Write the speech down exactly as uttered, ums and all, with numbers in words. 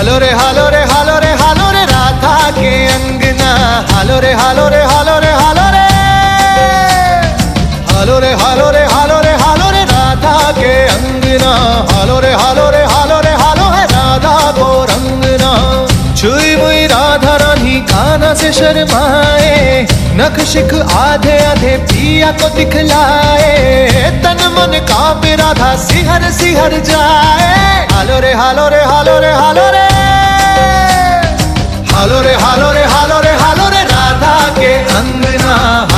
हालो रे हालो रे हालो रे हालो रे राधा के अंगना। हालो रे हालो रे हालो रे हालो रे हालो रे हालो रे हालो रे हालो रे राधा के अंगना। हालो रे हालो रे हालो रे हालो है राधा को रंगना। छुई मुई राधा रानी काना से शर्माए, नख शिख आधे आधे पिया को दिखलाए। तन मन कांपे राधा सिहर सिहर जाए। हालो रे हालो रे हालो रे हालो रे हालो रे हालो रे हालो रे हालो रे राधा के अंगना।